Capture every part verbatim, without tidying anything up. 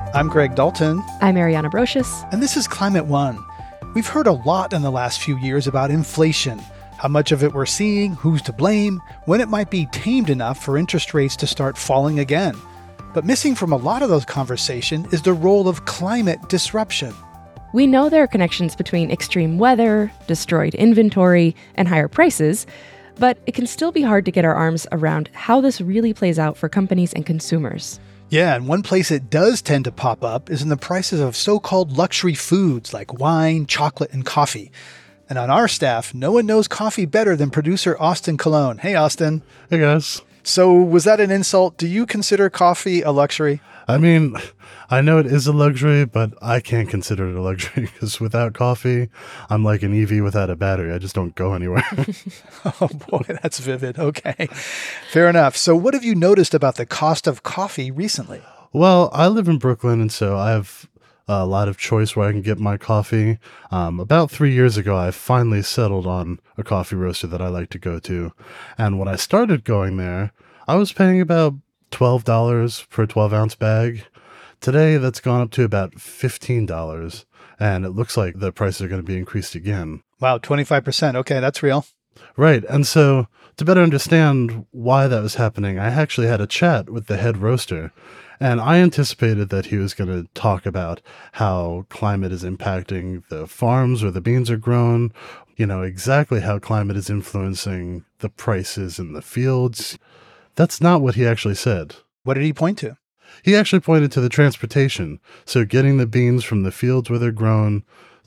I'm Greg Dalton. I'm Ariana Brocious. And this is Climate One. We've heard a lot in the last few years about inflation, how much of it we're seeing, who's to blame, when it might be tamed enough for interest rates to start falling again. But missing from a lot of those conversations is the role of climate disruption. We know there are connections between extreme weather, destroyed inventory, and higher prices, but it can still be hard to get our arms around how this really plays out for companies and consumers. Yeah, and one place it does tend to pop up is in the prices of so-called luxury foods like wine, chocolate, and coffee. And on our staff, no one knows coffee better than producer Austin Colon. Hey, Austin. Hey, guys. So was that an insult? Do you consider coffee a luxury? I mean, I know it is a luxury, but I can't consider it a luxury because without coffee, I'm like an E V without a battery. I just don't go anywhere. Oh, boy, that's vivid. Okay, fair enough. So what have you noticed about the cost of coffee recently? Well, I live in Brooklyn, and so I have a lot of choice where I can get my coffee. Um, about three years ago, I finally settled on a coffee roaster that I like to go to. And when I started going there, I was paying about twelve dollars for a twelve ounce bag. Today, that's gone up to about fifteen dollars, and it looks like the prices are going to be increased again. Wow, twenty-five percent. Okay, that's real. Right. And so to better understand why that was happening, I actually had a chat with the head roaster, and I anticipated that he was going to talk about how climate is impacting the farms where the beans are grown, you know, exactly how climate is influencing the prices in the fields. That's not what he actually said. What did he point to? He actually pointed to the transportation. So getting the beans from the fields where they're grown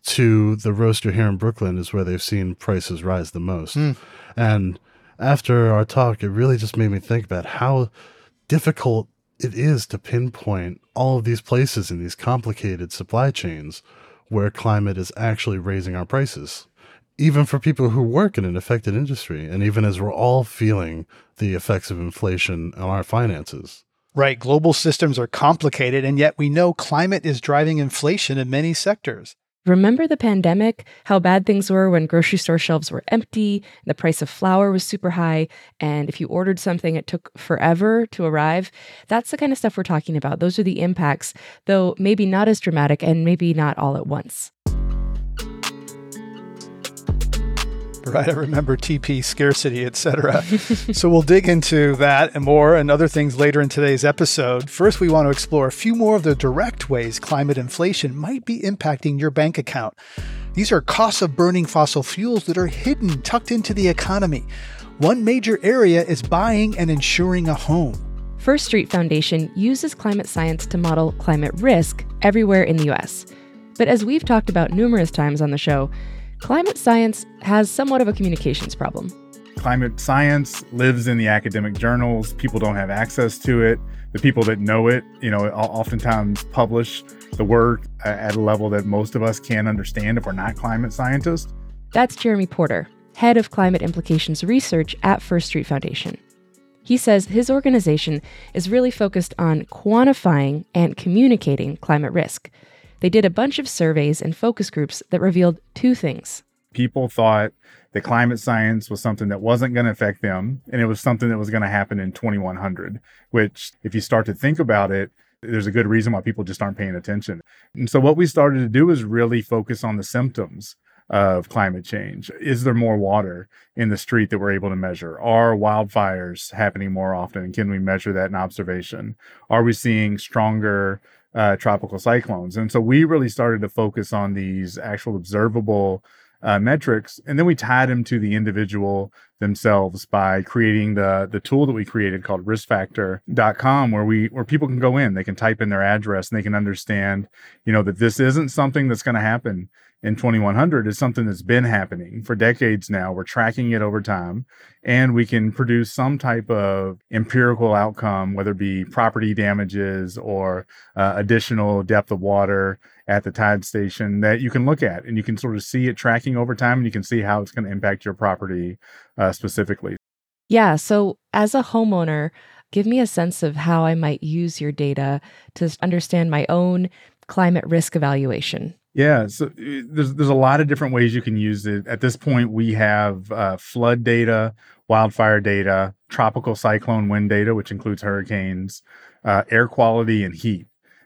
to the roaster here in Brooklyn is where they've seen prices rise the most. Mm. And after our talk, it really just made me think about how difficult it is to pinpoint all of these places in these complicated supply chains where climate is actually raising our prices. Even for people who work in an affected industry, and even as we're all feeling the effects of inflation on our finances. Right. Global systems are complicated, and yet we know climate is driving inflation in many sectors. Remember the pandemic? How bad things were when grocery store shelves were empty, the price of flour was super high, and if you ordered something, it took forever to arrive? That's the kind of stuff we're talking about. Those are the impacts, though maybe not as dramatic and maybe not all at once. Right, I remember T P, scarcity, et cetera. So we'll dig into that and more and other things later in today's episode. First, we want to explore a few more of the direct ways climate inflation might be impacting your bank account. These are costs of burning fossil fuels that are hidden, tucked into the economy. One major area is buying and insuring a home. First Street Foundation uses climate science to model climate risk everywhere in the U S. But as we've talked about numerous times on the show, climate science has somewhat of a communications problem. Climate science lives in the academic journals. People don't have access to it. The people that know it, you know, oftentimes publish the work at a level that most of us can't understand if we're not climate scientists. That's Jeremy Porter, head of climate implications research at First Street Foundation. He says his organization is really focused on quantifying and communicating climate risk. They did a bunch of surveys and focus groups that revealed two things. People thought that climate science was something that wasn't going to affect them, and it was something that was going to happen in twenty-one hundred, which, if you start to think about it, there's a good reason why people just aren't paying attention. And so what we started to do is really focus on the symptoms of climate change. Is there more water in the street that we're able to measure? Are wildfires happening more often? Can we measure that in observation? Are we seeing stronger Uh, tropical cyclones? And so we really started to focus on these actual observable uh, metrics, and then we tied them to the individual themselves by creating the the tool that we created called risk factor dot com, where we where people can go in, they can type in their address, and they can understand, you know, that this isn't something that's going to happen in twenty-one hundred. It's something that's been happening for decades now. We're tracking it over time, and we can produce some type of empirical outcome, whether it be property damages or uh, additional depth of water at the tide station, that you can look at, and you can sort of see it tracking over time, and you can see how it's going to impact your property uh, specifically. Yeah. So as a homeowner, give me a sense of how I might use your data to understand my own climate risk evaluation. Yeah, so there's there's a lot of different ways you can use it. At this point, we have uh, flood data, wildfire data, tropical cyclone wind data, which includes hurricanes, uh, air quality, and heat.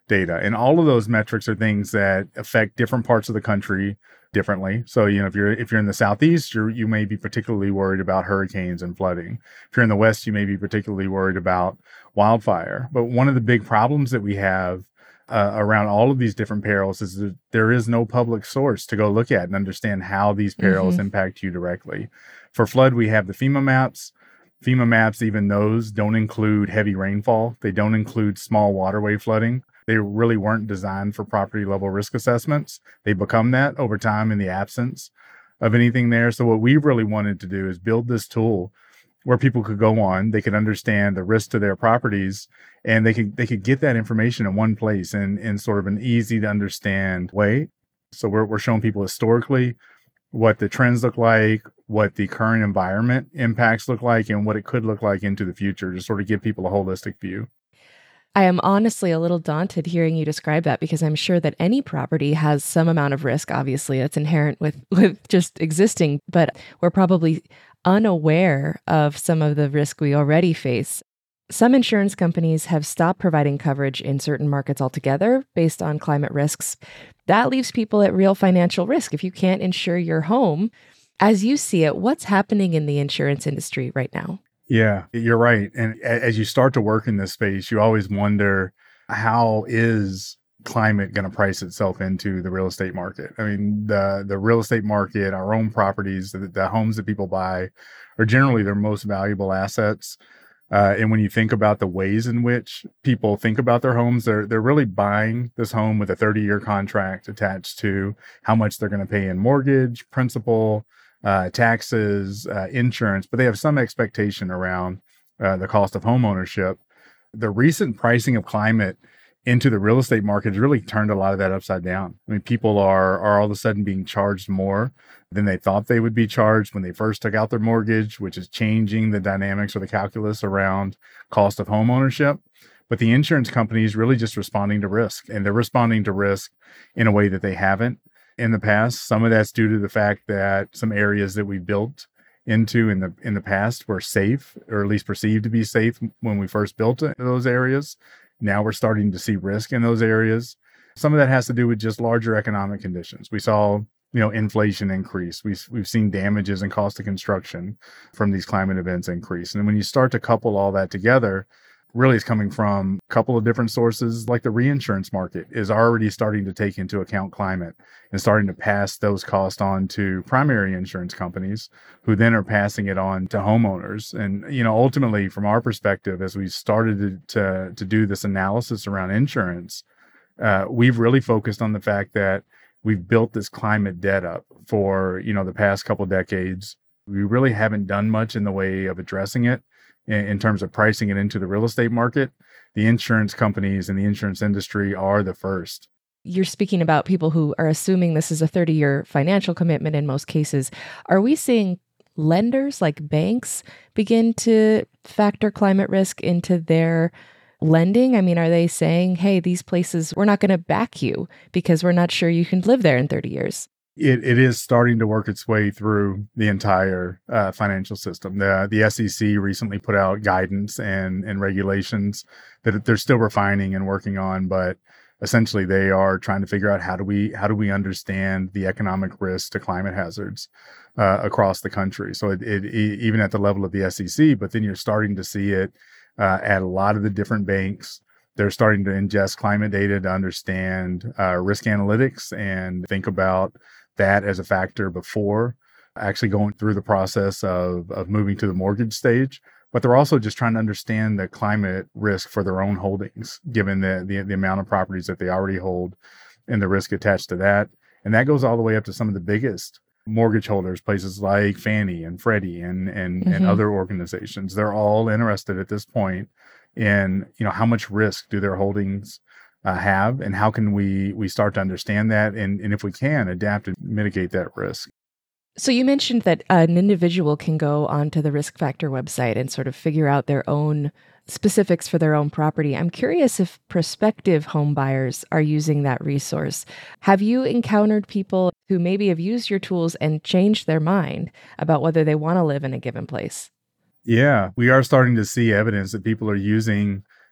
data. And all of those metrics are things that affect different parts of the country differently. So, you know, if you're if you're in the Southeast, you're, you may be particularly worried about hurricanes and flooding. If you're in the West, you may be particularly worried about wildfire. But one of the big problems that we have uh, around all of these different perils is that there is no public source to go look at and understand how these perils mm-hmm. impact you directly. For flood, we have the FEMA maps. FEMA maps, even those, don't include heavy rainfall. They don't include small waterway flooding. They really weren't designed for property level risk assessments. They become that over time in the absence of anything there. So what we really wanted to do is build this tool where people could go on, they could understand the risk to their properties, and they could they could get that information in one place in, in sort of an easy to understand way. So we're we're showing people historically what the trends look like, what the current environment impacts look like, and what it could look like into the future, to sort of give people a holistic view. I am honestly a little daunted hearing you describe that, because I'm sure that any property has some amount of risk, obviously, that's inherent with, with just existing, but we're probably unaware of some of the risk we already face. Some insurance companies have stopped providing coverage in certain markets altogether based on climate risks. That leaves people at real financial risk if you can't insure your home. As you see it, what's happening in the insurance industry right now? Yeah, you're right. And as you start to work in this space, you always wonder, how is climate going to price itself into the real estate market? I mean, the the real estate market, our own properties, the, the homes that people buy are generally their most valuable assets. Uh, and when you think about the ways in which people think about their homes, they're they're really buying this home with a thirty-year contract attached to how much they're going to pay in mortgage, principal, uh, taxes, uh, insurance, but they have some expectation around uh, the cost of home ownership. The recent pricing of climate into the real estate market has really turned a lot of that upside down. I mean, people are are all of a sudden being charged more than they thought they would be charged when they first took out their mortgage, which is changing the dynamics or the calculus around cost of home ownership. But the insurance company is really just responding to risk, and they're responding to risk in a way that they haven't in the past. Some of that's due to the fact that some areas that we built into in the in the past were safe, or at least perceived to be safe when we first built those areas. Now we're starting to see risk in those areas. Some of that has to do with just larger economic conditions. We saw, you know, inflation increase. We've, we've seen damages and cost of construction from these climate events increase. And when you start to couple all that together, really it's coming from a couple of different sources. Like the reinsurance market is already starting to take into account climate and starting to pass those costs on to primary insurance companies, who then are passing it on to homeowners. And, you know, ultimately from our perspective, as we started to, to, to do this analysis around insurance, uh, we've really focused on the fact that we've built this climate debt up for, you know, the past couple decades. We really haven't done much in the way of addressing it in terms of pricing it into the real estate market. The insurance companies and the insurance industry are the first. You're speaking about people who are assuming this is a thirty-year financial commitment in most cases. Are we seeing lenders like banks begin to factor climate risk into their lending? I mean, are they saying, hey, these places, we're not going to back you because we're not sure you can live there in thirty years? It it is starting to work its way through the entire uh, financial system. The the S E C recently put out guidance and and regulations that they're still refining and working on, but essentially they are trying to figure out how do we how do we understand the economic risks to climate hazards uh, across the country. So it, it even at the level of the S E C, but then you're starting to see it uh, at a lot of the different banks. They're starting to ingest climate data to understand uh, risk analytics and think about that as a factor before actually going through the process of, of moving to the mortgage stage. But they're also just trying to understand the climate risk for their own holdings, given the, the, the amount of properties that they already hold and the risk attached to that. And that goes all the way up to some of the biggest mortgage holders, places like Fannie and Freddie and, and, mm-hmm. and other organizations. They're all interested at this point in, you know, how much risk do their holdings Uh, have, and how can we we start to understand that, and, and if we can, adapt and mitigate that risk. So you mentioned that an individual can go onto the Risk Factor website and sort of figure out their own specifics for their own property. I'm curious if prospective home buyers are using that resource. Have you encountered people who maybe have used your tools and changed their mind about whether they want to live in a given place? Yeah, we are starting to see evidence that people are using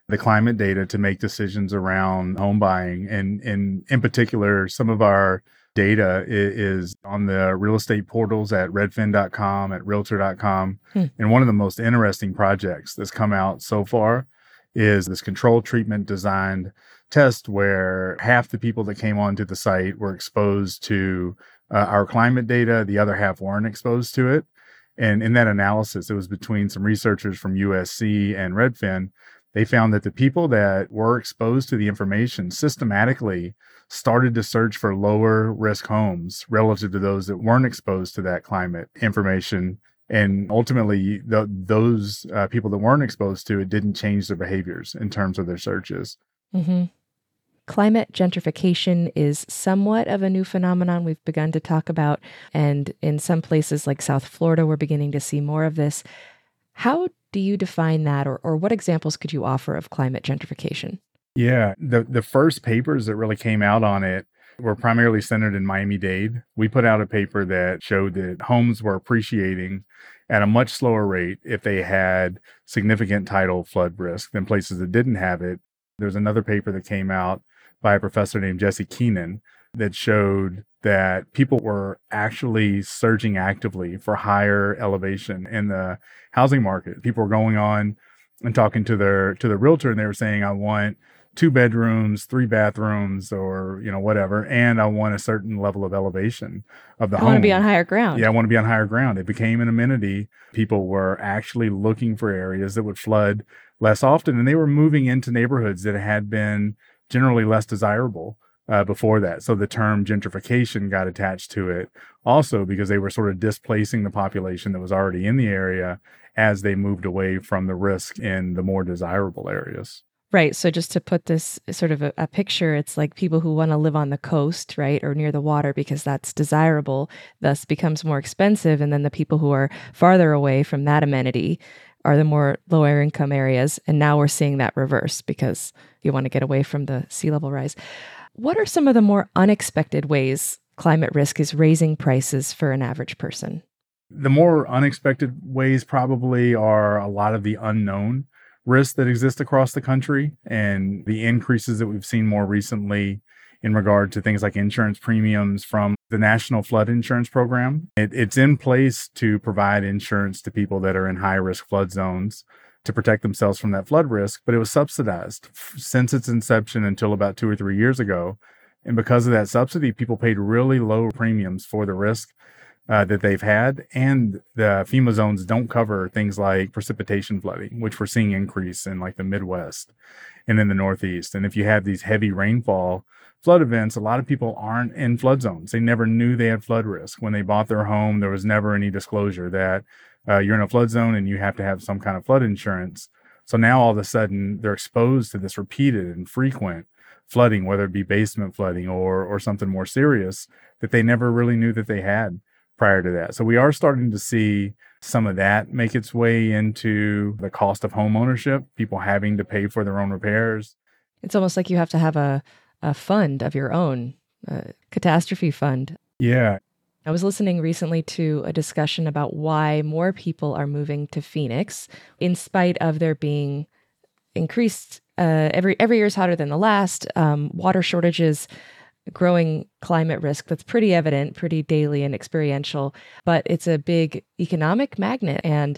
the climate data to make decisions around home buying. And, and in particular, some of our data is on the real estate portals at redfin dot com, at realtor dot com. Hmm. And one of the most interesting projects that's come out so far is this control treatment designed test where half the people that came onto the site were exposed to uh, our climate data, the other half weren't exposed to it. And in that analysis, it was between some researchers from U S C and Redfin. They found that the people that were exposed to the information systematically started to search for lower risk homes relative to those that weren't exposed to that climate information. And ultimately, the, those uh, people that weren't exposed to it didn't change their behaviors in terms of their searches. Mm-hmm. Climate gentrification is somewhat of a new phenomenon we've begun to talk about. And in some places like South Florida, we're beginning to see more of this. How do you define that, or, or what examples could you offer of climate gentrification? Yeah, the, the first papers that really came out on it were primarily centered in Miami-Dade. We put out a paper that showed that homes were appreciating at a much slower rate if they had significant tidal flood risk than places that didn't have it. There's another paper that came out by a professor named Jesse Keenan that showed that people were actually searching actively for higher elevation in the housing market. People were going on and talking to their to the realtor, and they were saying, I want two bedrooms, three bathrooms, or, you know, whatever, and I want a certain level of elevation of the I home. I want to be on higher ground. Yeah, I want to be on higher ground. It became an amenity. People were actually looking for areas that would flood less often, and they were moving into neighborhoods that had been generally less desirable uh, before that. So the term gentrification got attached to it also because they were sort of displacing the population that was already in the area as they moved away from the risk in the more desirable areas. Right. So just to put this sort of a, a picture, it's like people who want to live on the coast, right, or near the water because that's desirable, thus becomes more expensive. And then the people who are farther away from that amenity are the more lower income areas. And now we're seeing that reverse because you want to get away from the sea level rise. What are some of the more unexpected ways climate risk is raising prices for an average person? The more unexpected ways probably are a lot of the unknown risks that exist across the country and the increases that we've seen more recently in regard to things like insurance premiums from the National Flood Insurance Program. It, it's in place to provide insurance to people that are in high-risk flood zones to protect themselves from that flood risk, but it was subsidized since its inception until about two or three years ago. And because of that subsidy, people paid really low premiums for the risk Uh, that they've had, and the FEMA zones don't cover things like precipitation flooding, which we're seeing increase in like the Midwest and in the Northeast. And if you have these heavy rainfall flood events, a lot of people aren't in flood zones. They never knew they had flood risk. When they bought their home, there was never any disclosure that uh, you're in a flood zone and you have to have some kind of flood insurance. So now all of a sudden they're exposed to this repeated and frequent flooding, whether it be basement flooding or or something more serious that they never really knew that they had prior to that. So we are starting to see some of that make its way into the cost of home ownership, people having to pay for their own repairs. It's almost like you have to have a, a fund of your own, a catastrophe fund. Yeah. I was listening recently to a discussion about why more people are moving to Phoenix in spite of there being increased, uh, every every year is hotter than the last, um, water shortages, growing climate risk that's pretty evident, pretty daily and experiential, but it's a big economic magnet. And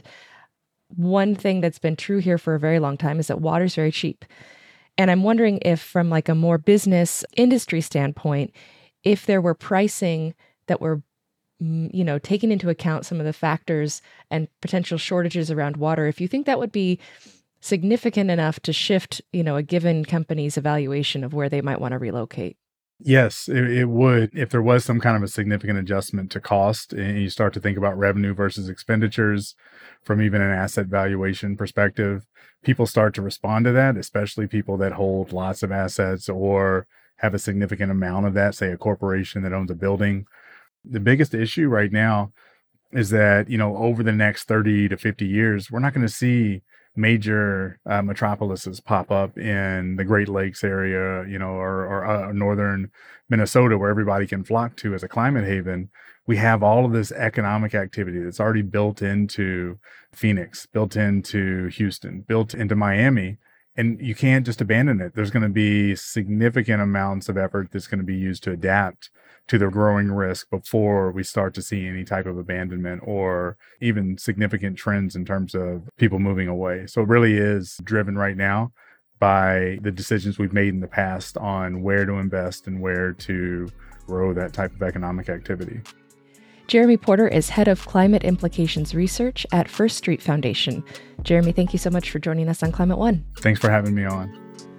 one thing that's been true here for a very long time is that water's very cheap. And I'm wondering if from like a more business industry standpoint, if there were pricing that were, you know, taking into account some of the factors and potential shortages around water, if you think that would be significant enough to shift, you know, a given company's evaluation of where they might want to relocate. Yes, it, it would. If there was some kind of a significant adjustment to cost and you start to think about revenue versus expenditures from even an asset valuation perspective, people start to respond to that, especially people that hold lots of assets or have a significant amount of that, say a corporation that owns a building. The biggest issue right now is that, you know, over the next thirty to fifty years, we're not going to see major uh, metropolises pop up in the Great Lakes area, you know, or, or uh, northern Minnesota, where everybody can flock to as a climate haven. We have all of this economic activity that's already built into Phoenix, built into Houston, built into Miami. And you can't just abandon it. There's going to be significant amounts of effort that's going to be used to adapt to the growing risk before we start to see any type of abandonment or even significant trends in terms of people moving away. So it really is driven right now by the decisions we've made in the past on where to invest and where to grow that type of economic activity. Jeremy Porter is head of climate implications research at First Street Foundation. Jeremy, thank you so much for joining us on Climate One. Thanks for having me on.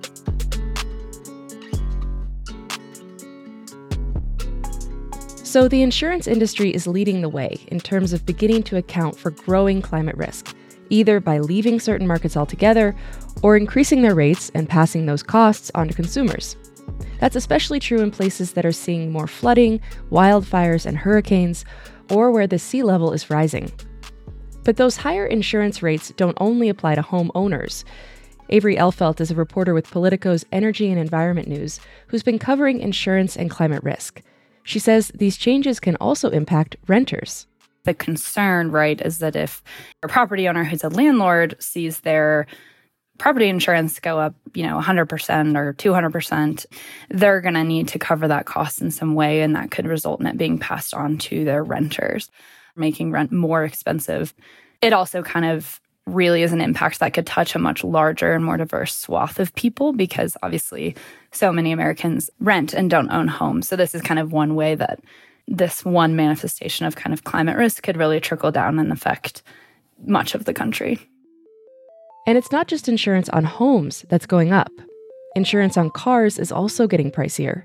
So the insurance industry is leading the way in terms of beginning to account for growing climate risk, either by leaving certain markets altogether or increasing their rates and passing those costs on to consumers. That's especially true in places that are seeing more flooding, wildfires, and hurricanes, or where the sea level is rising. But those higher insurance rates don't only apply to homeowners. Avery Elfelt is a reporter with Politico's Energy and Environment News who's been covering insurance and climate risk. She says these changes can also impact renters. The concern, right, is that if a property owner who's a landlord sees their property insurance go up, you know, one hundred percent or two hundred percent, they're going to need to cover that cost in some way, and that could result in it being passed on to their renters, making rent more expensive. It also kind of really is an impact that could touch a much larger and more diverse swath of people because obviously so many Americans rent and don't own homes. So this is kind of one way that this one manifestation of kind of climate risk could really trickle down and affect much of the country. And it's not just insurance on homes that's going up. Insurance on cars is also getting pricier.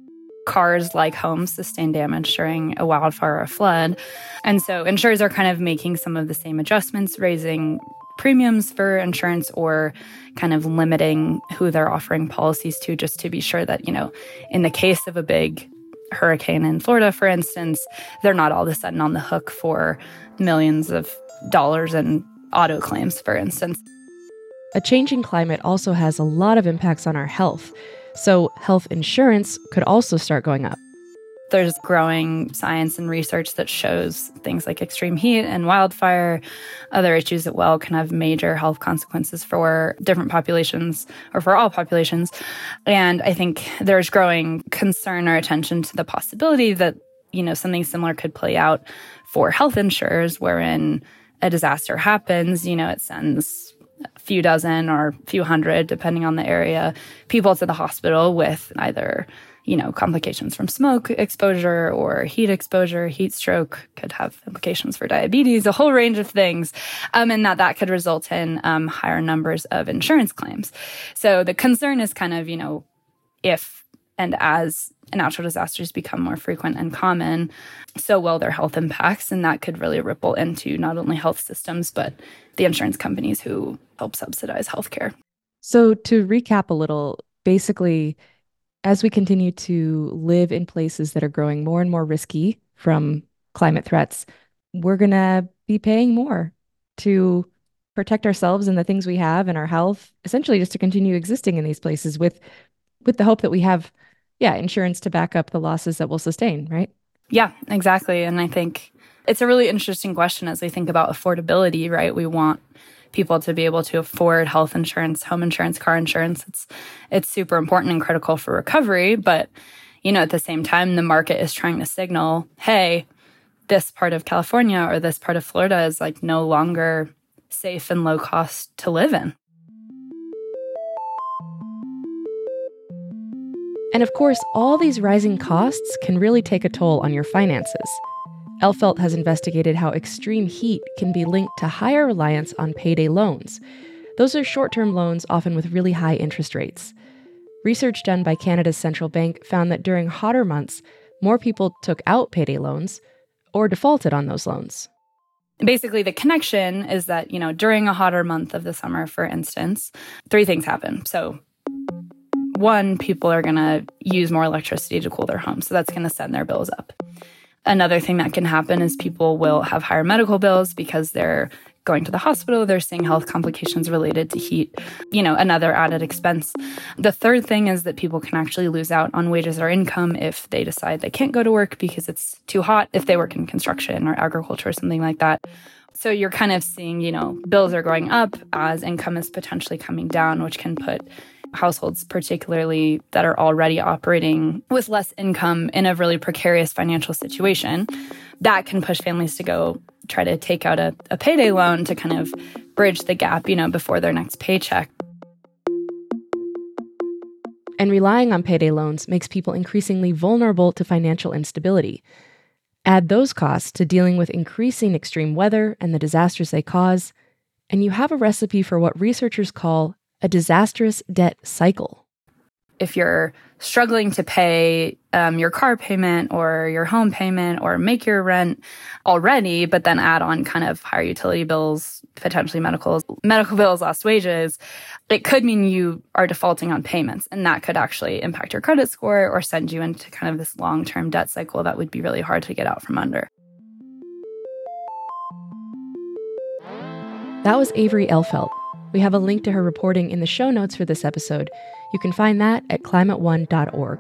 Cars, like homes, sustain damage during a wildfire or a flood. And so insurers are kind of making some of the same adjustments, raising premiums for insurance or kind of limiting who they're offering policies to, just to be sure that, you know, in the case of a big hurricane in Florida, for instance, they're not all of a sudden on the hook for millions of dollars in auto claims, for instance. A changing climate also has a lot of impacts on our health, so health insurance could also start going up. There's growing science and research that shows things like extreme heat and wildfire, other issues that well can have major health consequences for different populations or for all populations. And I think there's growing concern or attention to the possibility that, you know, something similar could play out for health insurers, wherein a disaster happens, you know, it sends a few dozen or a few hundred, depending on the area, people to the hospital with either, you know, complications from smoke exposure or heat exposure. Heat stroke could have implications for diabetes, a whole range of things, um, and that that could result in um, higher numbers of insurance claims. So the concern is kind of, you know, if and as natural disasters become more frequent and common, so will their health impacts, and that could really ripple into not only health systems, but the insurance companies who help subsidize healthcare. So to recap a little, basically, as we continue to live in places that are growing more and more risky from climate threats, we're going to be paying more to protect ourselves and the things we have and our health, essentially just to continue existing in these places with with the hope that we have, yeah, insurance to back up the losses that we'll sustain, right? Yeah, exactly. And I think it's a really interesting question as we think about affordability, right? We want people to be able to afford health insurance, home insurance, car insurance. It's it's super important and critical for recovery. But, you know, at the same time, the market is trying to signal, hey, this part of California or this part of Florida is like no longer safe and low cost to live in. And of course, all these rising costs can really take a toll on your finances. Elfelt has investigated how extreme heat can be linked to higher reliance on payday loans. Those are short-term loans, often with really high interest rates. Research done by Canada's central bank found that during hotter months, more people took out payday loans or defaulted on those loans. Basically, the connection is that, you know, during a hotter month of the summer, for instance, three things happen. So one, people are going to use more electricity to cool their homes, so that's going to send their bills up. Another thing that can happen is people will have higher medical bills because they're going to the hospital, they're seeing health complications related to heat, you know, another added expense. The third thing is that people can actually lose out on wages or income if they decide they can't go to work because it's too hot, if they work in construction or agriculture or something like that. So you're kind of seeing, you know, bills are going up as income is potentially coming down, which can put households, particularly that are already operating with less income, in a really precarious financial situation. That can push families to go try to take out a, a payday loan to kind of bridge the gap, you know, before their next paycheck. And relying on payday loans makes people increasingly vulnerable to financial instability. Add those costs to dealing with increasing extreme weather and the disasters they cause, and you have a recipe for what researchers call a disastrous debt cycle. If you're struggling to pay um, your car payment or your home payment or make your rent already, but then add on kind of higher utility bills, potentially medical medical bills, lost wages, it could mean you are defaulting on payments, and that could actually impact your credit score or send you into kind of this long-term debt cycle that would be really hard to get out from under. That was Avery Elfelt. We have a link to her reporting in the show notes for this episode. You can find that at climate one dot org.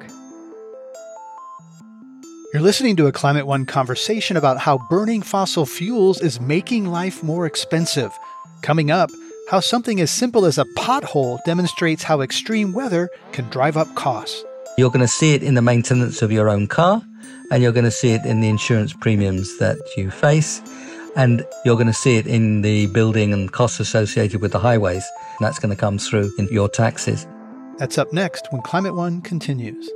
You're listening to a Climate One conversation about how burning fossil fuels is making life more expensive. Coming up, how something as simple as a pothole demonstrates how extreme weather can drive up costs. You're going to see it in the maintenance of your own car, and you're going to see it in the insurance premiums that you face, and you're going to see it in the building and costs associated with the highways. That's going to come through in your taxes. That's up next when Climate One continues.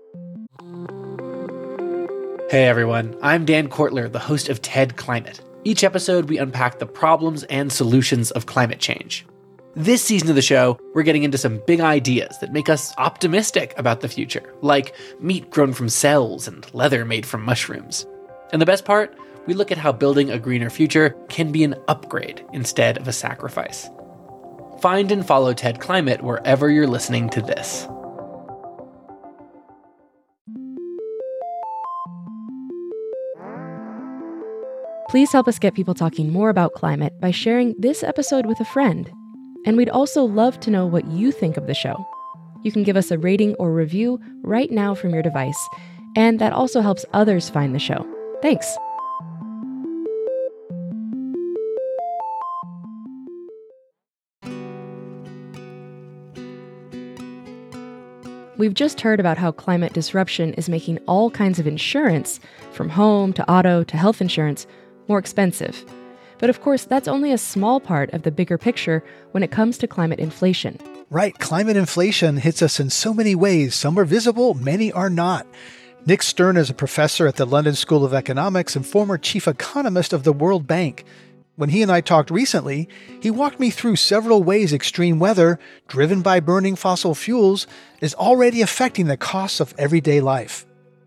Hey everyone, I'm Dan Kortler, the host of TED Climate. Each episode, we unpack the problems and solutions of climate change. This season of the show, we're getting into some big ideas that make us optimistic about the future, like meat grown from cells and leather made from mushrooms. And the best part, we look at how building a greener future can be an upgrade instead of a sacrifice. Find and follow TED Climate wherever you're listening to this. Please help us get people talking more about climate by sharing this episode with a friend. And we'd also love to know what you think of the show. You can give us a rating or review right now from your device, and that also helps others find the show. Thanks. We've just heard about how climate disruption is making all kinds of insurance, from home to auto to health insurance, more expensive. But of course, that's only a small part of the bigger picture when it comes to climate inflation. Right, climate inflation hits us in so many ways. Some are visible, many are not. Nick Stern is a professor at the London School of Economics and former chief economist of the World Bank. When he and I talked recently, he walked me through several ways extreme weather, driven by burning fossil fuels, is already affecting the costs of everyday life.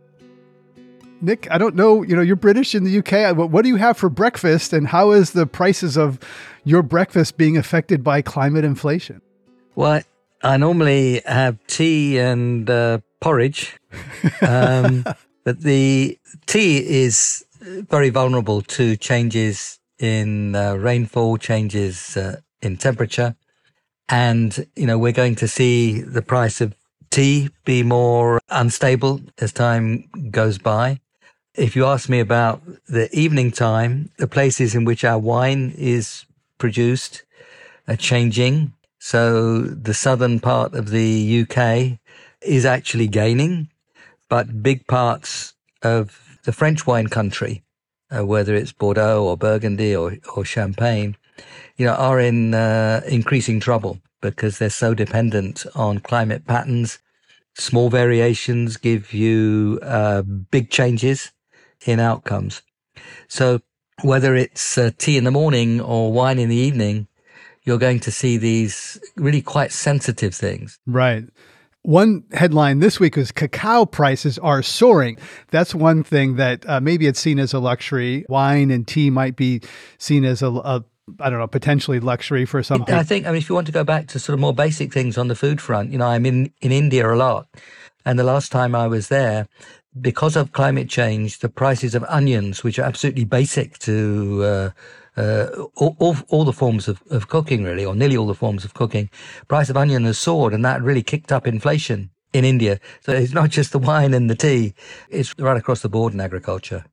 Nick, I don't know, you know, you're British in the U K. What do you have for breakfast, and how is the prices of your breakfast being affected by climate inflation? Well, I normally have tea and uh, porridge, um, but the tea is very vulnerable to changes in uh, rainfall, changes uh, in temperature. And, you know, we're going to see the price of tea be more unstable as time goes by. If you ask me about the evening time, the places in which our wine is produced are changing. So the southern part of the U K is actually gaining, but big parts of the French wine country, uh, whether it's Bordeaux or Burgundy or, or Champagne, you know, are in uh, increasing trouble because they're so dependent on climate patterns. Small variations give you uh, big changes in outcomes. So whether it's uh, tea in the morning or wine in the evening, you're going to see these really quite sensitive things. Right. One headline this week was cacao prices are soaring. That's one thing that uh, maybe it's seen as a luxury. Wine and tea might be seen as a, a I don't know, potentially luxury for some people. I think, I mean, if you want to go back to sort of more basic things on the food front, you know, I'm in, in India a lot. And the last time I was there, because of climate change, the prices of onions, which are absolutely basic to uh, uh, all, all, all the forms of, of cooking, really, or nearly all the forms of cooking, price of onion has soared, and that really kicked up inflation in India. So it's not just the wine and the tea, it's right across the board in agriculture.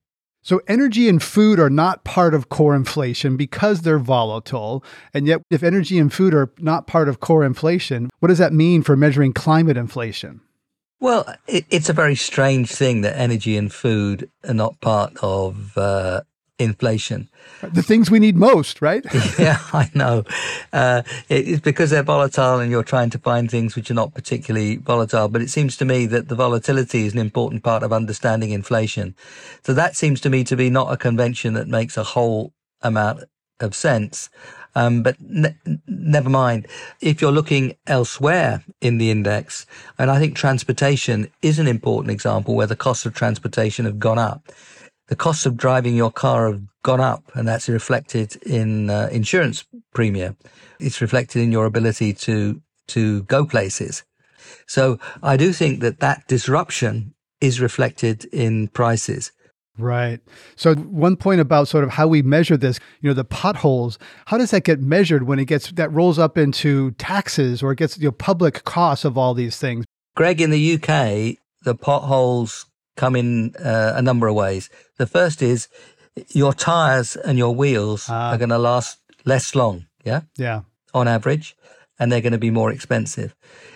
So energy and food are not part of core inflation because they're volatile. And yet, if energy and food are not part of core inflation, what does that mean for measuring climate inflation? Well, it, it's a very strange thing that energy and food are not part of uh, inflation. The things we need most, right? Yeah, I know. Uh, it, it's because they're volatile and you're trying to find things which are not particularly volatile. But it seems to me that the volatility is an important part of understanding inflation. So that seems to me to be not a convention that makes a whole amount of sense. Um, but ne- never mind. If you're looking elsewhere in the index, and I think transportation is an important example where the costs of transportation have gone up. The costs of driving your car have gone up, and that's reflected in uh, insurance premium. It's reflected in your ability to to go places. So I do think that that disruption is reflected in prices. Right. So one point about sort of how we measure this, you know, the potholes, how does that get measured when it gets, that rolls up into taxes or it gets, you know, public costs of all these things? Greg, in the U K, the potholes come in uh, a number of ways. The first is your tires and your wheels uh, are going to last less long, yeah? Yeah. On average, and they're going to be more expensive.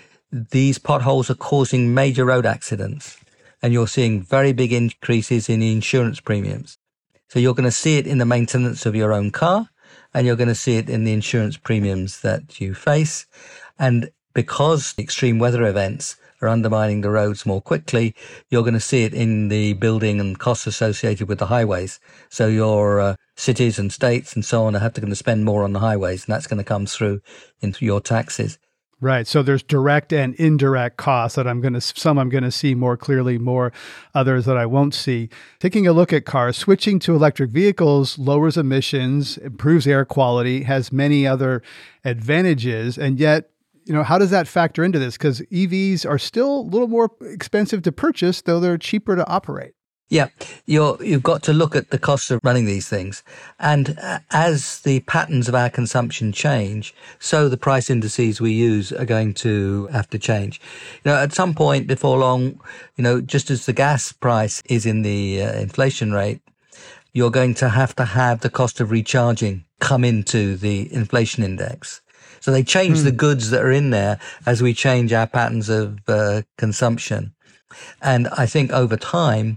These potholes are causing major road accidents, and you're seeing very big increases in insurance premiums. So you're going to see it in the maintenance of your own car, and you're going to see it in the insurance premiums that you face. And because extreme weather events are undermining the roads more quickly, you're going to see it in the building and costs associated with the highways. So your uh, cities and states and so on are have to going to spend more on the highways, and that's going to come through into your taxes. Right. So there's direct and indirect costs that I'm going to, some I'm going to see more clearly, more others that I won't see. Taking a look at cars, switching to electric vehicles lowers emissions, improves air quality, has many other advantages. And yet, you know, how does that factor into this? Because E Vs are still a little more expensive to purchase, though they're cheaper to operate. Yeah, you're, you've got to look at the cost of running these things. And uh, as the patterns of our consumption change, so the price indices we use are going to have to change. You know, at some point before long, you know, just as the gas price is in the uh, inflation rate, you're going to have to have the cost of recharging come into the inflation index. So they change hmm. the goods that are in there as we change our patterns of uh, consumption. And I think over time,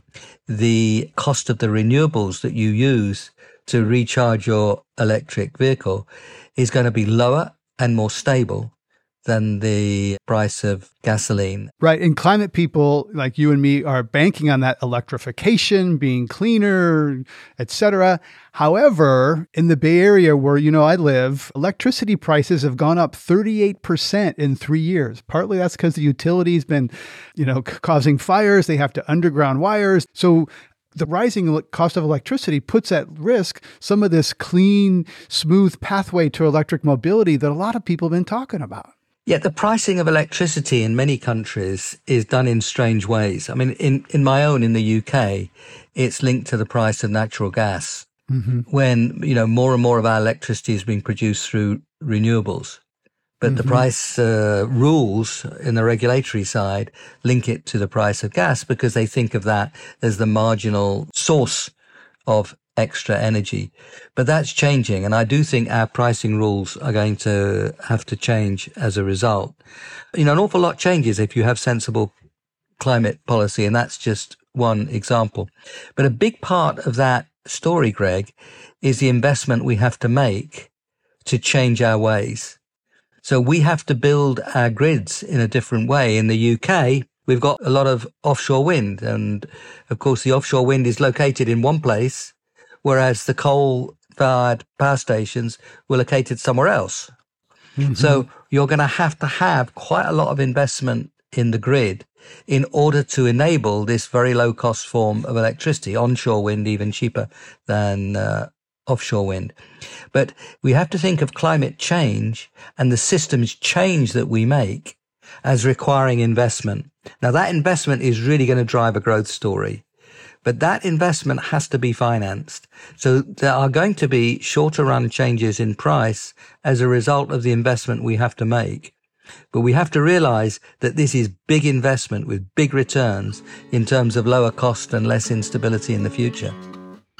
the cost of the renewables that you use to recharge your electric vehicle is going to be lower and more stable than the price of gasoline. Right. And climate people like you and me are banking on that electrification, being cleaner, et cetera. However, in the Bay Area where, you know, I live, electricity prices have gone up thirty-eight percent in three years. Partly that's because the utility's been, you know, c- causing fires. They have to underground wires. So the rising cost of electricity puts at risk some of this clean, smooth pathway to electric mobility that a lot of people have been talking about. Yeah, the pricing of electricity in many countries is done in strange ways. I mean, in, in my own, in the U K, it's linked to the price of natural gas. Mm-hmm. When, you know, more and more of our electricity is being produced through renewables. But mm-hmm. the price uh, rules in the regulatory side link it to the price of gas because they think of that as the marginal source of extra energy. But that's changing. And I do think our pricing rules are going to have to change as a result. You know, an awful lot changes if you have sensible climate policy. And that's just one example. But a big part of that story, Greg, is the investment we have to make to change our ways. So we have to build our grids in a different way. In the U K, we've got a lot of offshore wind. And of course, the offshore wind is located in one place, whereas the coal-fired power stations were located somewhere else. Mm-hmm. So you're going to have to have quite a lot of investment in the grid in order to enable this very low-cost form of electricity, onshore wind even cheaper than uh, offshore wind. But we have to think of climate change and the systems change that we make as requiring investment. Now, that investment is really going to drive a growth story. But that investment has to be financed. So there are going to be shorter run changes in price as a result of the investment we have to make. But we have to realize that this is big investment with big returns in terms of lower cost and less instability in the future.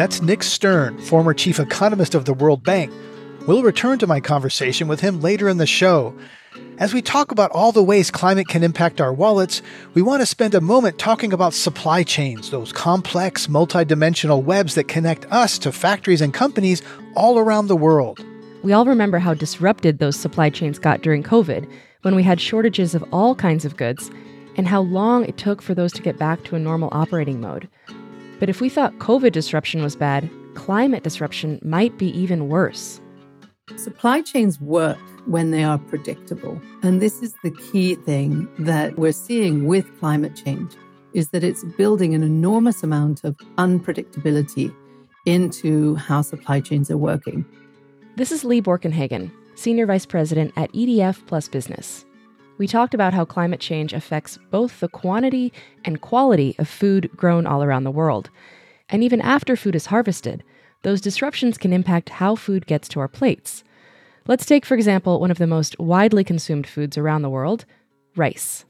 That's Nick Stern, former chief economist of the World Bank. We'll return to my conversation with him later in the show. As we talk about all the ways climate can impact our wallets, we want to spend a moment talking about supply chains, those complex, multidimensional webs that connect us to factories and companies all around the world. We all remember how disrupted those supply chains got during COVID, when we had shortages of all kinds of goods, and how long it took for those to get back to a normal operating mode. But if we thought COVID disruption was bad, climate disruption might be even worse. Supply chains work when they are predictable. And this is the key thing that we're seeing with climate change, is that it's building an enormous amount of unpredictability into how supply chains are working. This is Lee Borkenhagen, Senior Vice President at E D F Plus Business. We talked about how climate change affects both the quantity and quality of food grown all around the world. And even after food is harvested, those disruptions can impact how food gets to our plates. Let's take, for example, one of the most widely consumed foods around the world, rice.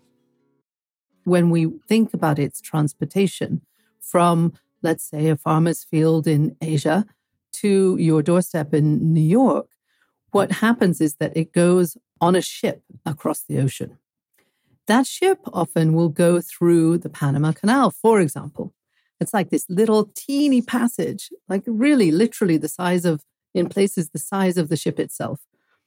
When we think about its transportation from, let's say, a farmer's field in Asia to your doorstep in New York, what happens is that it goes on a ship across the ocean. That ship often will go through the Panama Canal, for example. It's like this little teeny passage, like really literally the size of, in places, the size of the ship itself.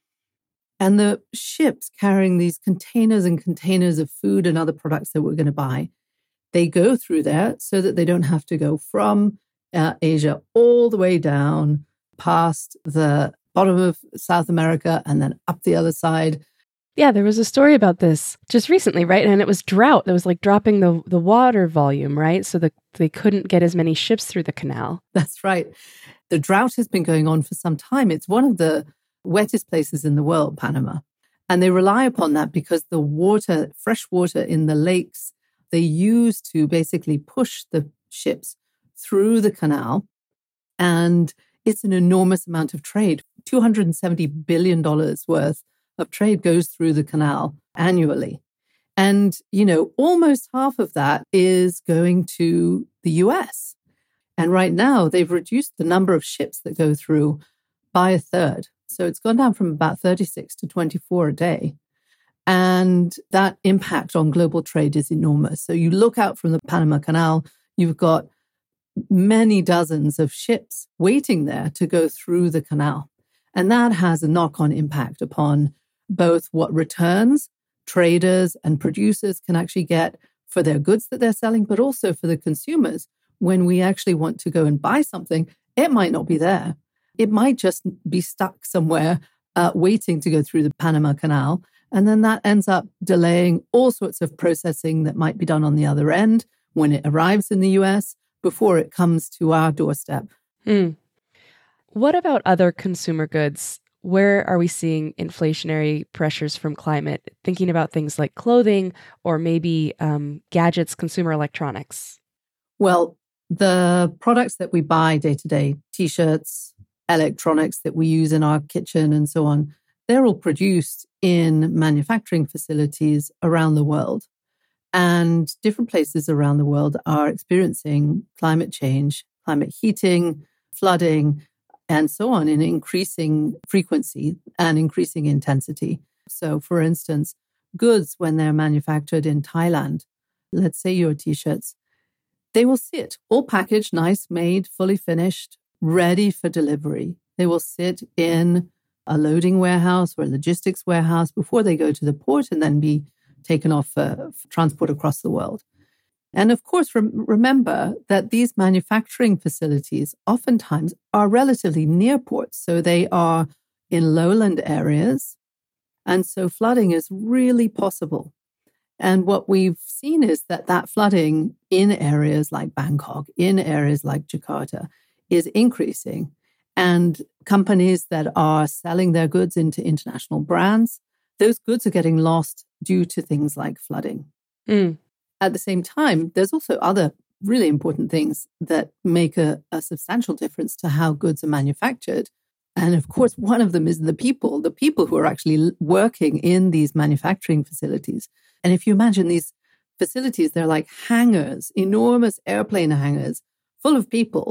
And the ships carrying these containers and containers of food and other products that we're going to buy, they go through there so that they don't have to go from uh, Asia all the way down past the bottom of South America and then up the other side. Yeah, there was a story about this just recently, right? And it was drought that was like dropping the, the water volume, right? So that they couldn't get as many ships through the canal. That's right. The drought has been going on for some time. It's one of the wettest places in the world, Panama. And they rely upon that because the water, fresh water in the lakes, they use to basically push the ships through the canal. And it's an enormous amount of trade. two hundred seventy billion dollars worth of trade goes through the canal annually. And, you know, almost half of that is going to the U S. And right now, they've reduced the number of ships that go through by a third. So it's gone down from about thirty-six to twenty-four a day. And that impact on global trade is enormous. So you look out from the Panama Canal, you've got many dozens of ships waiting there to go through the canal. And that has a knock-on impact upon both what returns traders and producers can actually get for their goods that they're selling, but also for the consumers. When we actually want to go and buy something, it might not be there. It might just be stuck somewhere uh, waiting to go through the Panama Canal. And then that ends up delaying all sorts of processing that might be done on the other end when it arrives in the U S before it comes to our doorstep. Mm. What about other consumer goods? Where are we seeing inflationary pressures from climate? Thinking about things like clothing or maybe um, gadgets, consumer electronics. Well, the products that we buy day to day, t-shirts, electronics that we use in our kitchen and so on, they're all produced in manufacturing facilities around the world. And different places around the world are experiencing climate change, climate heating, flooding, and so on in increasing frequency and increasing intensity. So, for instance, goods, when they're manufactured in Thailand, let's say your t-shirts, they will sit all packaged, nice, made, fully finished, ready for delivery. They will sit in a loading warehouse or a logistics warehouse before they go to the port and then be taken off for, for transport across the world. And of course, rem- remember that these manufacturing facilities oftentimes are relatively near ports. So they are in lowland areas. And so flooding is really possible. And what we've seen is that that flooding in areas like Bangkok, in areas like Jakarta, is increasing. And companies that are selling their goods into international brands, those goods are getting lost due to things like flooding. Mm. At the same time, there's also other really important things that make a, a substantial difference to how goods are manufactured. And of course, one of them is the people, the people who are actually working in these manufacturing facilities. And if you imagine these facilities, they're like hangars, enormous airplane hangars full of people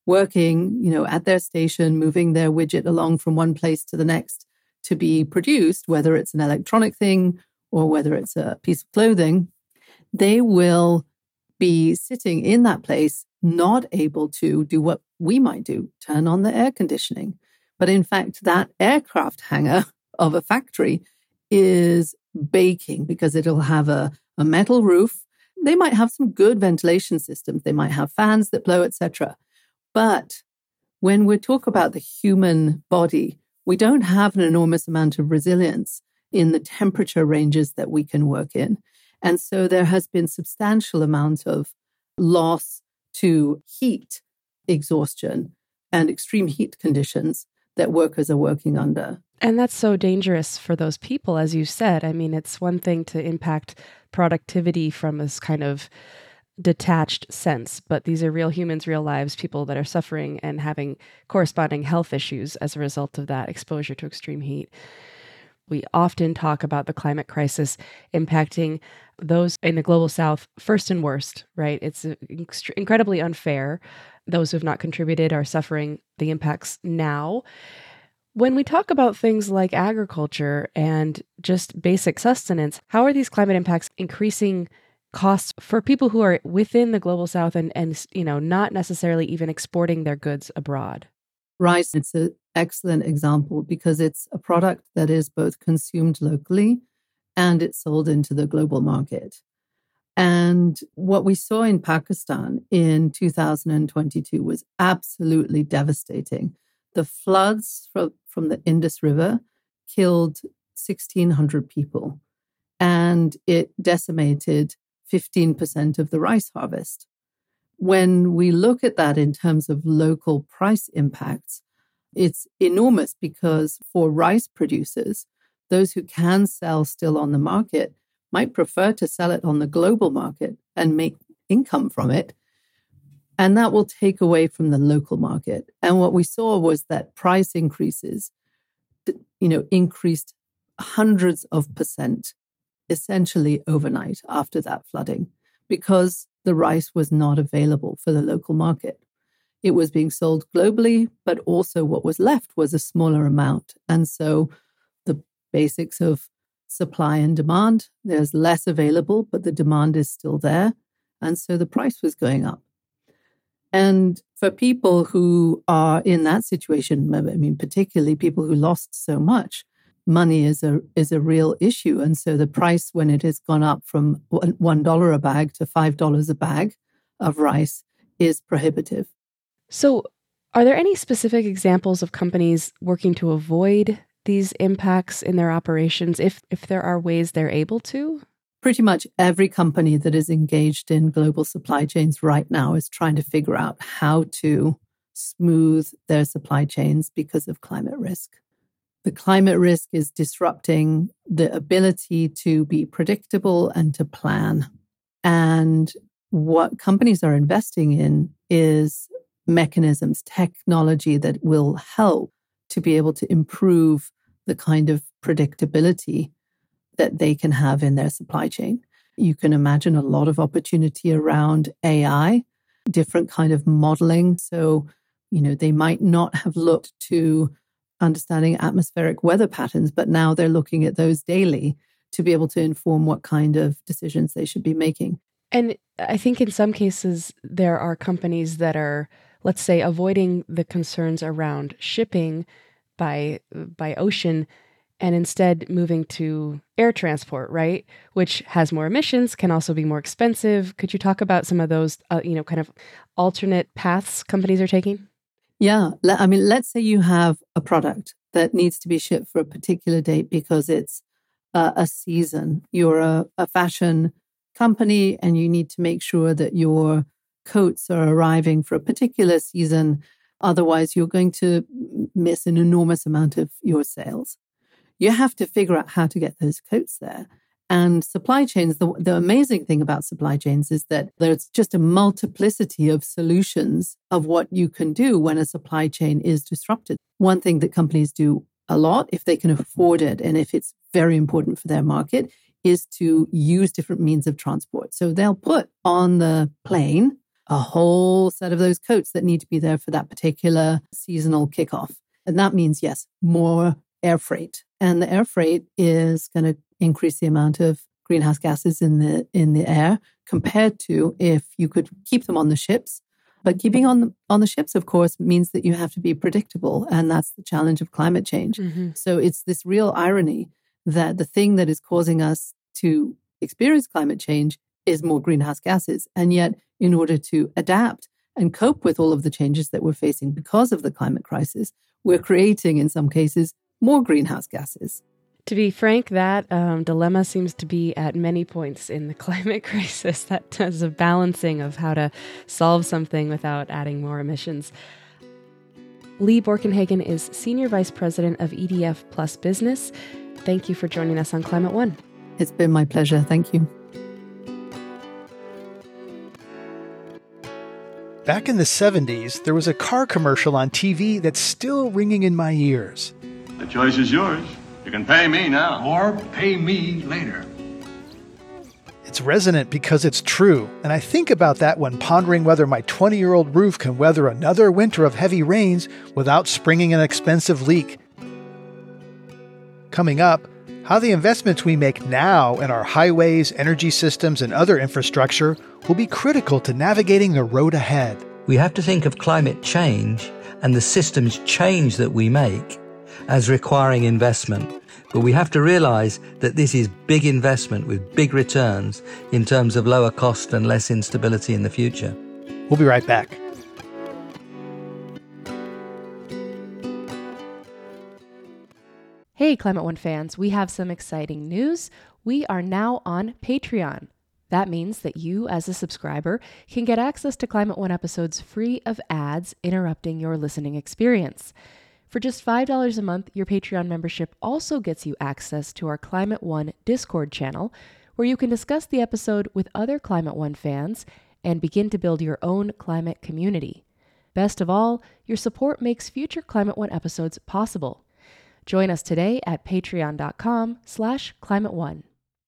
working, you know, at their station, moving their widget along from one place to the next to be produced, whether it's an electronic thing or whether it's a piece of clothing, they will be sitting in that place, not able to do what we might do, turn on the air conditioning. But in fact, that aircraft hangar of a factory is baking because it'll have a, a metal roof. They might have some good ventilation systems. They might have fans that blow, et cetera. But when we talk about the human body, we don't have an enormous amount of resilience in the temperature ranges that we can work in. And so there has been substantial amount of loss to heat exhaustion and extreme heat conditions that workers are working under. And that's so dangerous for those people, as you said. I mean, it's one thing to impact productivity from this kind of detached sense, but these are real humans, real lives, people that are suffering and having corresponding health issues as a result of that exposure to extreme heat. We often talk about the climate crisis impacting those in the global south first and worst, right? It's ext- incredibly unfair. Those who have not contributed are suffering the impacts now. When we talk about things like agriculture and just basic sustenance, how are these climate impacts increasing costs for people who are within the global south and, and you know, not necessarily even exporting their goods abroad? Rice, it's an excellent example because it's a product that is both consumed locally and it's sold into the global market. And what we saw in Pakistan in two thousand twenty-two was absolutely devastating. The floods from, from the Indus River killed sixteen hundred people, and it decimated fifteen percent of the rice harvest. When we look at that in terms of local price impacts, it's enormous because for rice producers, those who can sell still on the market might prefer to sell it on the global market and make income from it. And that will take away from the local market. And what we saw was that price increases, you know, increased hundreds of percent essentially overnight after that flooding because the rice was not available for the local market. It was being sold globally, but also what was left was a smaller amount. And so the basics of supply and demand, there's less available, but the demand is still there. And so the price was going up. And for people who are in that situation, I mean, particularly people who lost so much, money is a is a real issue. And so the price, when it has gone up from one dollar a bag to five dollars a bag of rice, is prohibitive. So are there any specific examples of companies working to avoid these impacts in their operations, if if there are ways they're able to? Pretty much every company that is engaged in global supply chains right now is trying to figure out how to smooth their supply chains because of climate risk. The climate risk is disrupting the ability to be predictable and to plan. And what companies are investing in is mechanisms, technology that will help to be able to improve the kind of predictability that they can have in their supply chain. You can imagine a lot of opportunity around A I, different kind of modeling. So, you know, they might not have looked to understanding atmospheric weather patterns, but now they're looking at those daily to be able to inform what kind of decisions they should be making. And I think in some cases, there are companies that are, let's say, avoiding the concerns around shipping by by ocean and instead moving to air transport, right? Which has more emissions, can also be more expensive. Could you talk about some of those, uh, you know, kind of alternate paths companies are taking? Yeah. I mean, let's say you have a product that needs to be shipped for a particular date because it's uh, a season. You're a, a fashion company and you need to make sure that your coats are arriving for a particular season. Otherwise, you're going to miss an enormous amount of your sales. You have to figure out how to get those coats there. And supply chains, the, the amazing thing about supply chains is that there's just a multiplicity of solutions of what you can do when a supply chain is disrupted. One thing that companies do a lot, if they can afford it, and if it's very important for their market, is to use different means of transport. So they'll put on the plane a whole set of those coats that need to be there for that particular seasonal kickoff. And that means, yes, more air freight. And the air freight is going to increase the amount of greenhouse gases in the in the air compared to if you could keep them on the ships. But keeping on the, on the ships, of course, means that you have to be predictable. And that's the challenge of climate change. Mm-hmm. So it's this real irony that the thing that is causing us to experience climate change is more greenhouse gases. And yet, in order to adapt and cope with all of the changes that we're facing because of the climate crisis, we're creating, in some cases, more greenhouse gases. To be frank, that um, dilemma seems to be at many points in the climate crisis. That is a balancing of how to solve something without adding more emissions. Lee Borkenhagen is Senior Vice President of E D F Plus Business. Thank you for joining us on Climate One. It's been my pleasure. Thank you. Back in the seventies, there was a car commercial on T V that's still ringing in my ears. The choice is yours. You can pay me now. Or pay me later. It's resonant because it's true, and I think about that when pondering whether my twenty-year-old roof can weather another winter of heavy rains without springing an expensive leak. Coming up, how the investments we make now in our highways, energy systems, and other infrastructure will be critical to navigating the road ahead. We have to think of climate change and the systems change that we make as requiring investment. But we have to realize that this is big investment with big returns in terms of lower cost and less instability in the future. We'll be right back. Hey, Climate One fans, we have some exciting news. We are now on Patreon. That means that you, as a subscriber, can get access to Climate One episodes free of ads interrupting your listening experience. For just five dollars a month, your Patreon membership also gets you access to our Climate One Discord channel, where you can discuss the episode with other Climate One fans and begin to build your own climate community. Best of all, your support makes future Climate One episodes possible. Join us today at patreon.com slash Climate One.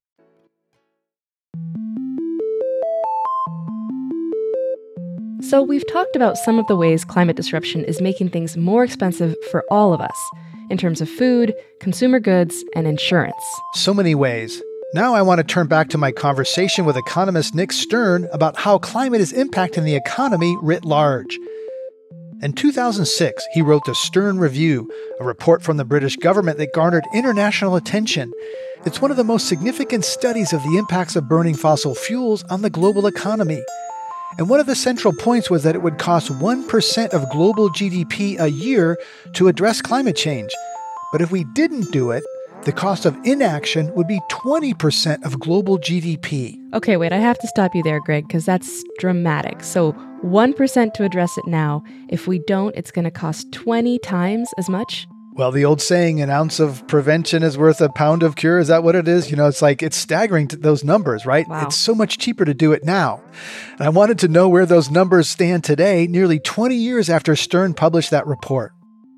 So we've talked about some of the ways climate disruption is making things more expensive for all of us, in terms of food, consumer goods, and insurance. So many ways. Now I want to turn back to my conversation with economist Nick Stern about how climate is impacting the economy writ large. In two thousand six, he wrote the Stern Review, a report from the British government that garnered international attention. It's one of the most significant studies of the impacts of burning fossil fuels on the global economy. And one of the central points was that it would cost one percent of global G D P a year to address climate change. But if we didn't do it, the cost of inaction would be twenty percent of global G D P. Okay, wait, I have to stop you there, Greg, because that's dramatic. So one percent to address it now. If we don't, it's going to cost twenty times as much? Well, the old saying, an ounce of prevention is worth a pound of cure. Is that what it is? You know, it's like, it's staggering to those numbers, right? Wow. It's so much cheaper to do it now. And I wanted to know where those numbers stand today, nearly twenty years after Stern published that report.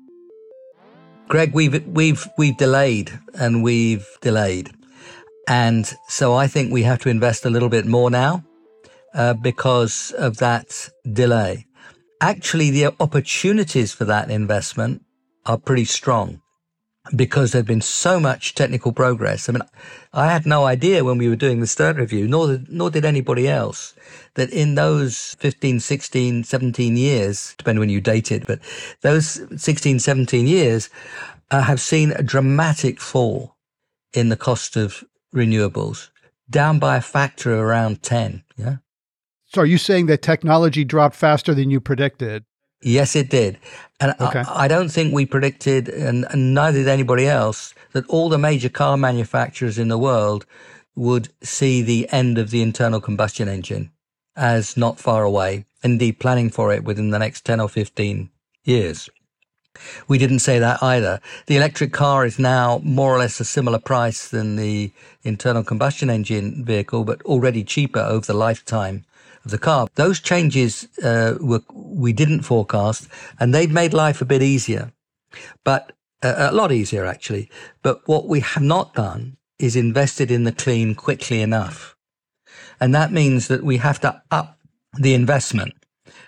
Greg, we've, we've, we've delayed and we've delayed. And so I think we have to invest a little bit more now uh, because of that delay. Actually, the opportunities for that investment are pretty strong because there's been so much technical progress. I mean, I had no idea when we were doing the Stern Review, nor did, nor did anybody else, that in those fifteen, sixteen, seventeen years, depending when you date it, but those sixteen, seventeen years uh, have seen a dramatic fall in the cost of renewables, down by a factor of around ten. Yeah. So are you saying that technology dropped faster than you predicted? Yes, it did. And okay. I, I don't think we predicted, and, and neither did anybody else, that all the major car manufacturers in the world would see the end of the internal combustion engine as not far away, indeed planning for it within the next ten or fifteen years. We didn't say that either. The electric car is now more or less a similar price than the internal combustion engine vehicle, but already cheaper over the lifetime of the car. Those changes uh, were, we didn't forecast, and they've made life a bit easier, but uh, a lot easier actually. But what we have not done is invested in the clean quickly enough. And that means that we have to up the investment.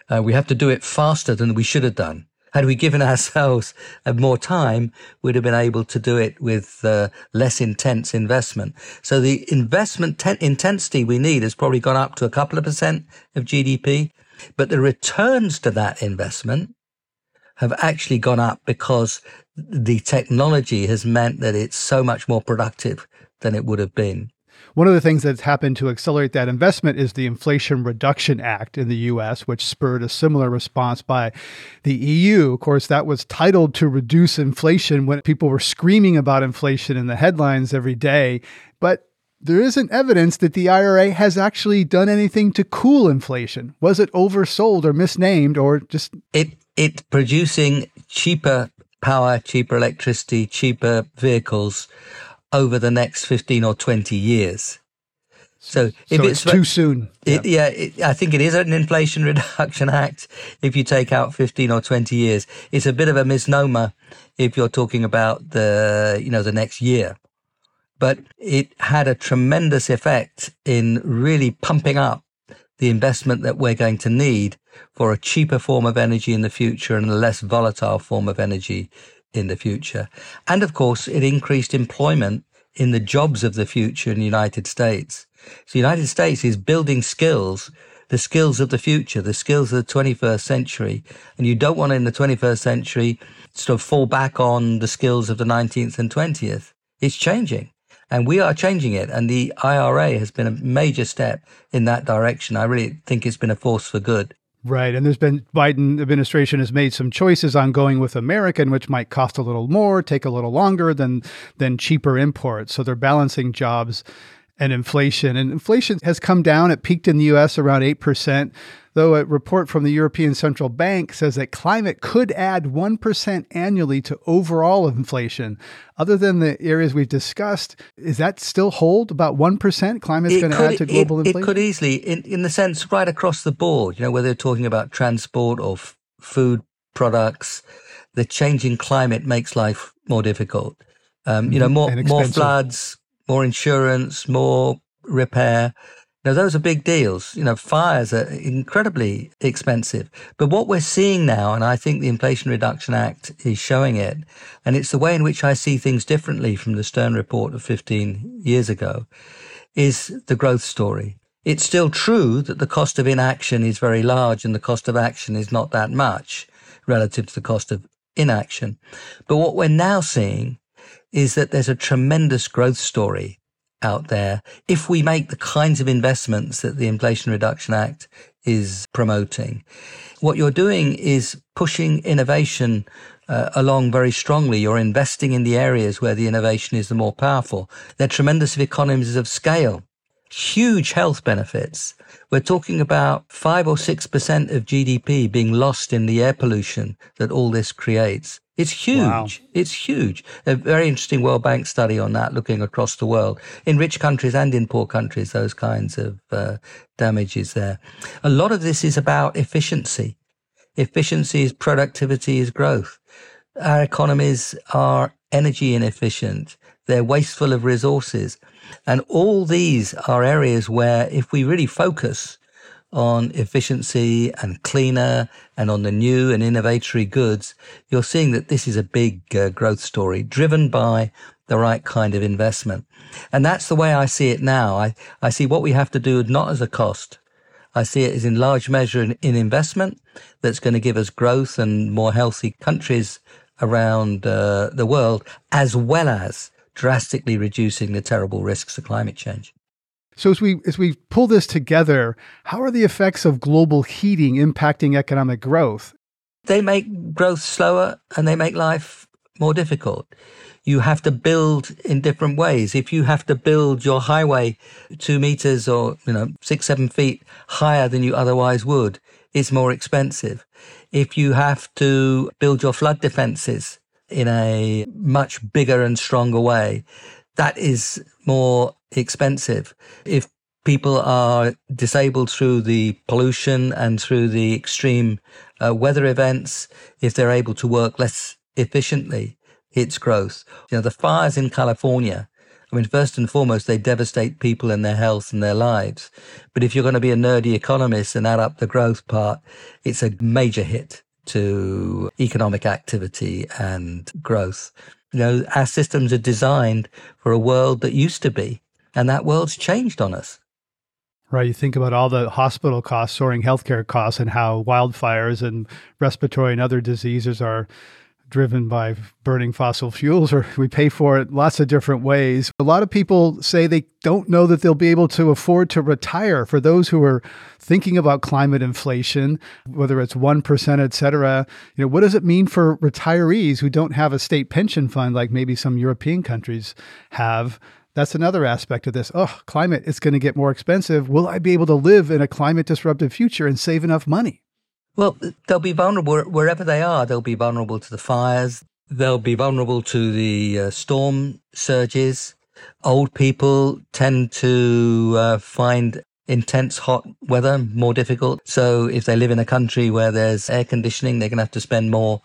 Uh, we have to do it faster than we should have done. Had we given ourselves more time, we'd have been able to do it with uh, less intense investment. So the investment ten- intensity we need has probably gone up to a couple of percent of G D P, but the returns to that investment have actually gone up because the technology has meant that it's so much more productive than it would have been. One of the things that's happened to accelerate that investment is the Inflation Reduction Act in the U S, which spurred a similar response by the E U. Of course, that was titled to reduce inflation when people were screaming about inflation in the headlines every day. But there isn't evidence that the I R A has actually done anything to cool inflation. Was it oversold or misnamed or just... It It's producing cheaper power, cheaper electricity, cheaper vehicles over the next fifteen or twenty years. So, if so it's, it's too soon. It, yeah, it, I think it is an Inflation Reduction Act if you take out fifteen or twenty years. It's a bit of a misnomer if you're talking about the, you know, the next year. But it had a tremendous effect in really pumping up the investment that we're going to need for a cheaper form of energy in the future and a less volatile form of energy in the future. And of course, it increased employment in the jobs of the future in the United States. So the United States is building skills, the skills of the future, the skills of the twenty-first century. And you don't want to, in the twenty-first century, sort of fall back on the skills of the nineteenth and twentieth. It's changing. And we are changing it. And the I R A has been a major step in that direction. I really think it's been a force for good. Right. And there's been, Biden administration has made some choices on going with American, which might cost a little more, take a little longer than, than cheaper imports. So they're balancing jobs and inflation. And inflation has come down. It peaked in the U S around eight percent, though a report from the European Central Bank says that climate could add one percent annually to overall inflation. Other than the areas we've discussed, is that still hold about one percent climate's going to add to global it, inflation? It could easily, in, in the sense right across the board, you know, whether they're talking about transport or f- food products, the changing climate makes life more difficult. Um, you know, more, more floods, more insurance, more repair. Now, those are big deals. You know, fires are incredibly expensive. But what we're seeing now, and I think the Inflation Reduction Act is showing it, and it's the way in which I see things differently from the Stern report of fifteen years ago, is the growth story. It's still true that the cost of inaction is very large and the cost of action is not that much relative to the cost of inaction. But what we're now seeing is that there's a tremendous growth story out there if we make the kinds of investments that the Inflation Reduction Act is promoting. What you're doing is pushing innovation uh, along very strongly. You're investing in the areas where the innovation is the more powerful. There are tremendous economies of scale, huge health benefits. We're talking about five or six percent of G D P being lost in the air pollution that all this creates. It's huge. Wow. It's huge. A very interesting World Bank study on that, looking across the world, in rich countries and in poor countries, those kinds of uh, damages there. A lot of this is about efficiency. Efficiency is productivity is growth. Our economies are energy inefficient. They're wasteful of resources. And all these are areas where if we really focus on efficiency and cleaner and on the new and innovatory goods, you're seeing that this is a big uh, growth story driven by the right kind of investment. And that's the way I see it now. I, I see what we have to do not as a cost. I see it as in large measure in, in investment that's going to give us growth and more healthy countries around uh, the world, as well as drastically reducing the terrible risks of climate change. So as we as we pull this together, how are the effects of global heating impacting economic growth? They make growth slower and they make life more difficult. You have to build in different ways. If you have to build your highway two meters or, you know, six, seven feet higher than you otherwise would, it's more expensive. If you have to build your flood defenses in a much bigger and stronger way, that is more expensive. If people are disabled through the pollution and through the extreme uh, weather events, if they're able to work less efficiently, it's growth. You know, the fires in California I mean, first and foremost, they devastate people and their health and their lives. But if you're going to be a nerdy economist and add up the growth part, it's a major hit to economic activity and growth. You know, our systems are designed for a world that used to be, and that world's changed on us. Right. You think about all the hospital costs, soaring healthcare costs, and how wildfires and respiratory and other diseases are driven by burning fossil fuels, or we pay for it lots of different ways. A lot of people say they don't know that they'll be able to afford to retire. For those who are thinking about climate inflation, whether it's one percent, et cetera, you know, what does it mean for retirees who don't have a state pension fund like maybe some European countries have? That's another aspect of this. Oh, climate, it's going to get more expensive. Will I be able to live in a climate disruptive future and save enough money? Well, they'll be vulnerable wherever they are. They'll be vulnerable to the fires. They'll be vulnerable to the uh, storm surges. Old people tend to uh, find intense hot weather more difficult. So if they live in a country where there's air conditioning, they're going to have to spend more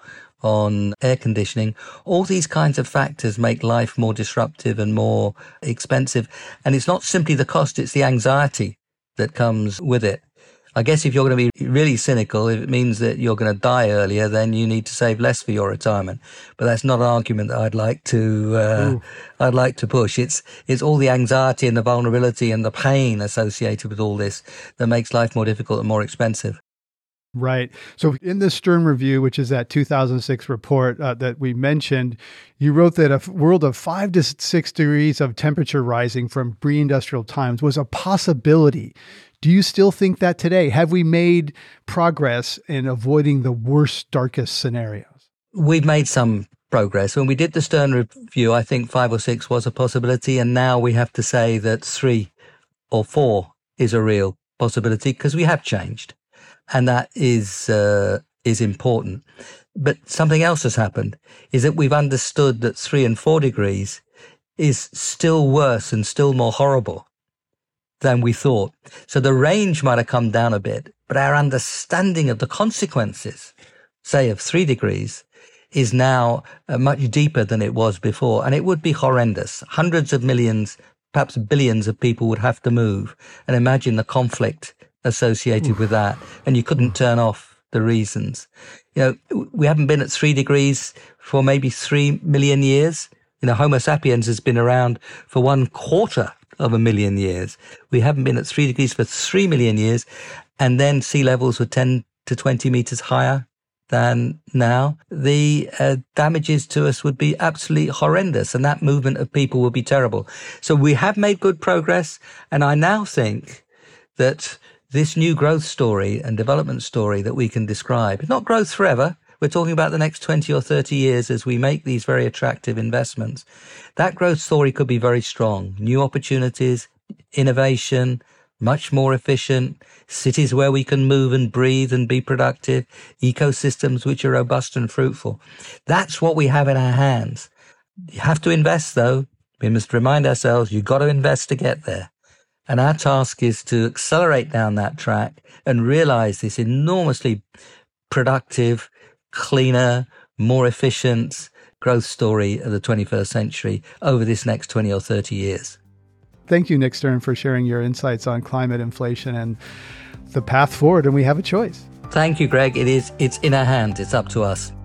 on air conditioning. All these kinds of factors make life more disruptive and more expensive. And it's not simply the cost, it's the anxiety that comes with it. I guess if you're going to be really cynical, if it means that you're going to die earlier, then you need to save less for your retirement. But that's not an argument that I'd like to, uh, I'd like to push. It's, it's all the anxiety and the vulnerability and the pain associated with all this that makes life more difficult and more expensive. Right. So in the Stern Review, which is that two thousand six report uh, that we mentioned, you wrote that a world of five to six degrees of temperature rising from pre-industrial times was a possibility. Do you still think that today? Have we made progress in avoiding the worst, darkest scenarios? We've made some progress. When we did the Stern Review, I think five or six was a possibility. And now we have to say that three or four is a real possibility because we have changed. And that is, uh, is important. But something else has happened is that we've understood that three and four degrees is still worse and still more horrible than we thought. So the range might have come down a bit, but our understanding of the consequences, say of three degrees, is now uh, much deeper than it was before. And it would be horrendous. Hundreds of millions, perhaps billions of people would have to move. And imagine the conflict associated Oof. with that. And you couldn't turn off the reasons. You know, we haven't been at three degrees for maybe three million years. You know, Homo sapiens has been around for one quarter of a million years. We haven't been at three degrees for three million years. And then sea levels were ten to twenty meters higher than now. The uh, damages to us would be absolutely horrendous. And that movement of people would be terrible. So we have made good progress. And I now think that this new growth story and development story that we can describe, it's not growth forever. We're talking about the next twenty or thirty years as we make these very attractive investments. That growth story could be very strong. New opportunities, innovation, much more efficient, cities where we can move and breathe and be productive, ecosystems which are robust and fruitful. That's what we have in our hands. You have to invest, though. We must remind ourselves you've got to invest to get there. And our task is to accelerate down that track and realize this enormously productive, cleaner, more efficient growth story of the twenty-first century over this next twenty or thirty years. Thank you, Nick Stern, for sharing your insights on climate inflation and the path forward. And we have a choice. Thank you, Greg. It is, it's in our hands. It's up to us.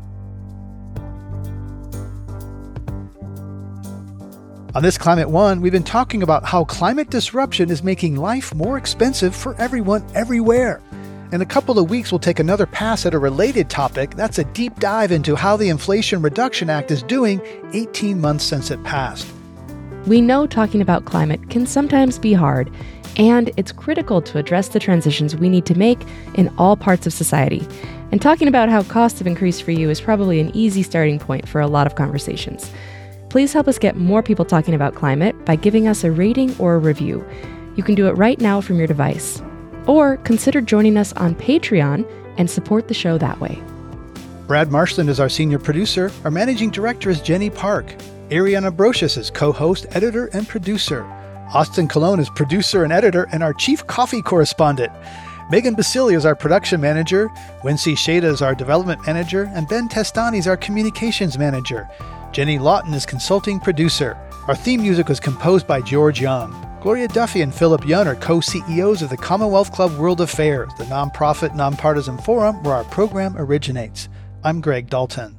On this Climate One, we've been talking about how climate disruption is making life more expensive for everyone, everywhere. In a couple of weeks, we'll take another pass at a related topic. That's a deep dive into how the Inflation Reduction Act is doing eighteen months since it passed. We know talking about climate can sometimes be hard, and it's critical to address the transitions we need to make in all parts of society. And talking about how costs have increased for you is probably an easy starting point for a lot of conversations. Please help us get more people talking about climate by giving us a rating or a review. You can do it right now from your device. Or consider joining us on Patreon and support the show that way. Brad Marshland is our senior producer. Our managing director is Jenny Park. Ariana Brocious is co-host, editor, and producer. Austin Colon is producer and editor and our chief coffee correspondent. Megan Basili is our production manager. Wincy Shada is our development manager. And Ben Testani is our communications manager. Jenny Lawton is consulting producer. Our theme music was composed by George Young. Gloria Duffy and Philip Young are co-C E Os of the Commonwealth Club World Affairs, the nonprofit, nonpartisan forum where our program originates. I'm Greg Dalton.